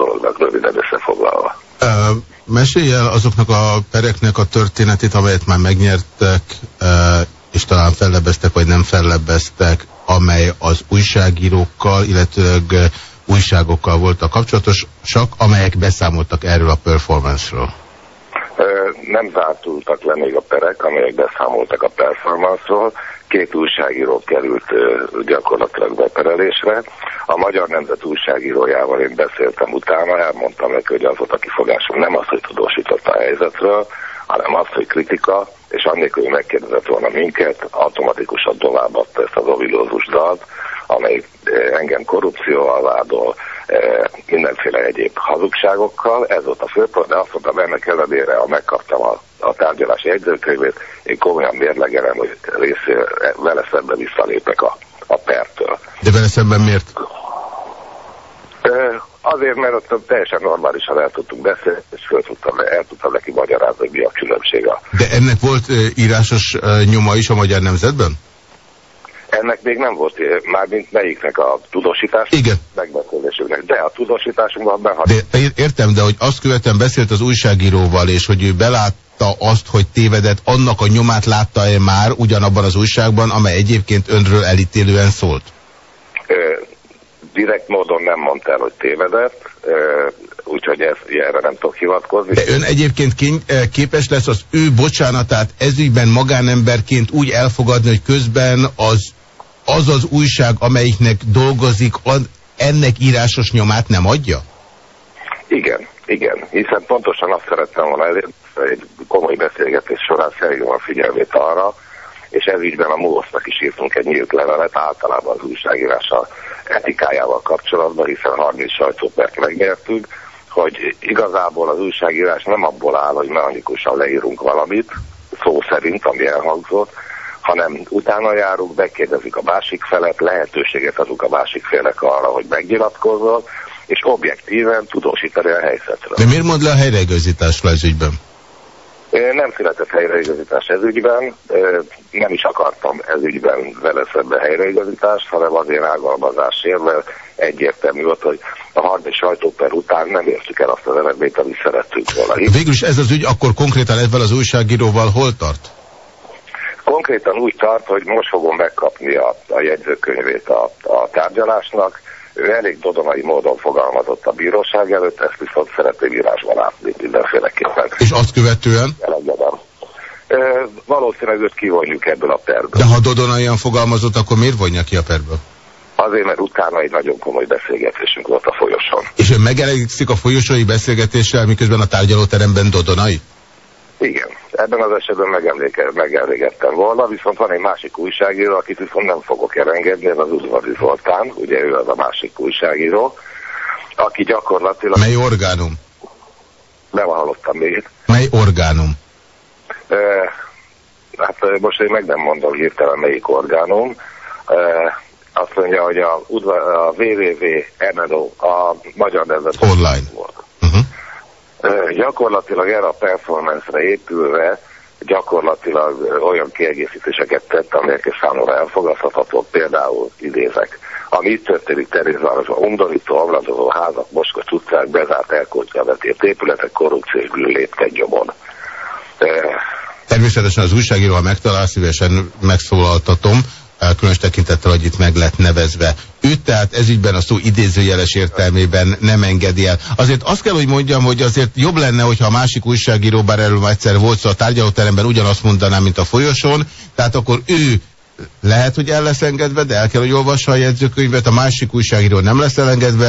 dolognak röviden összefoglalva. Mesélj el azoknak a pereknek a történetét, amelyet már megnyertek, és talán fellebbeztek, vagy nem fellebbeztek, amely az újságírókkal, illetőleg újságokkal voltak kapcsolatosak, amelyek beszámoltak erről a performance-ről. Nem zárultak le még a perek, amelyek beszámoltak a performance-ról. 2 újságíró került gyakorlatilag beperelésre. A Magyar Nemzet újságírójával én beszéltem utána, elmondtam neki, hogy az volt a kifogásom, nem az, hogy tudósított a helyzetről, hanem az, hogy kritika, és annélkül, hogy megkérdezett volna minket, automatikusan továbbadta ezt az ovidózus dalt, amely engem korrupcióval vádol, mindenféle egyéb hazugságokkal. Ez volt a főpont, de azt mondtam, ennek ellenére, ha megkaptam a tárgyalási jegyzőkönyvét, én komolyan mérlegelem, hogy vele szemben visszalépek a pertől. De vele szemben miért? Azért, mert ott teljesen normálisan el tudtunk beszélni, és el tudtam neki magyarázni, hogy mi a különbség. De ennek volt írásos nyoma is a Magyar Nemzetben? Ennek még nem volt, mármint melyiknek a tudósítás? Igen. Megbeszélésünknek, de a tudósításunkban De értem, de hogy azt követően beszélt az újságíróval, és hogy ő belátta azt, hogy tévedett, annak a nyomát látta-e már ugyanabban az újságban, amely egyébként önről elítélően szólt? Direkt módon nem mondta el, hogy tévedett, úgyhogy erre nem tudok hivatkozni. De ön egyébként képes lesz az ő bocsánatát ezügyben magánemberként úgy elfogadni, hogy közben az újság, amelyiknek dolgozik, ennek írásos nyomát nem adja? Igen, hiszen pontosan azt szerettem volna elérni, egy komoly beszélgetés során felhívom a figyelmét arra, és ezügyben a MOVOSZ-nak is írtunk egy nyílt levelet, általában az újságírása etikájával kapcsolatban, hiszen 30 sajtópert megnyertünk, hogy igazából az újságírás nem abból áll, hogy mechanikusan leírunk valamit, szó szerint, ami elhangzott, hanem utána járunk, megkérdezzük a másik felet, lehetőséget adunk a másik félnek arra, hogy megnyilatkozzon, és objektíven tudósítani a helyzetről. De miért mond le a helyreigazításról ez ügyben? Nem született helyreigazítás ez ügyben, nem is akartam ez ügyben vele szemben helyreigazítást, hanem azért rágalmazásért, mert egyértelmű volt, hogy a 30 sajtóper után nem értük el azt az eredményt, amit szerettünk volna. Végülis ez az ügy akkor konkrétan ezzel az újságíróval hol tart? Konkrétan úgy tart, hogy most fogom megkapni a jegyzőkönyvét a tárgyalásnak. Ő elég dodonai módon fogalmazott a bíróság előtt, ezt viszont szeretném írásban látni mindenféleképpen. És azt követően? Valószínűleg őt kivonjuk ebből a perből. De ha dodonaian fogalmazott, akkor miért vonja ki a perből? Azért, mert utána egy nagyon komoly beszélgetésünk volt a folyosón. És ön megelégszik a folyosói beszélgetéssel, miközben a tárgyalóteremben dodonai? Igen, ebben az esetben megelégettem volna, viszont van egy másik újságíró, akit viszont nem fogok elengedni, ez az Udvari Zoltán, ugye ő az a másik újságíró, aki gyakorlatilag... Mely orgánum? Nem hallottam még. Mely orgánum? Hát most én meg nem mondom hirtelen melyik orgánum. Azt mondja, hogy a www.MNO, a Magyar Nemzet online volt. Gyakorlatilag erre a performance-re épülve gyakorlatilag olyan kiegészítéseket tett, amelyek számomra elfogadhatatlan, például idézek. Ami itt történik Terézvárosban, undorító, omladozó házak, Moskocs utcák, bezárt elköltve vetért épületek, korrupció és bűnléptek nyomon. Természetesen az újságíró, ha megtalál, szívesen megszólaltatom, különös tekintettel, hogy itt meg lett nevezve. Ő tehát ezügyben a szó idézőjeles értelmében nem engedi el. Azért azt kell, hogy mondjam, hogy azért jobb lenne, hogyha a másik újságíró, bár erről már egyszer volt szó a tárgyalóteremben, ugyanazt mondaná, mint a folyosón, tehát akkor ő lehet, hogy el lesz engedve, de el kell, hogy olvassa a jegyzőkönyvet, a másik újságíró nem lesz elengedve,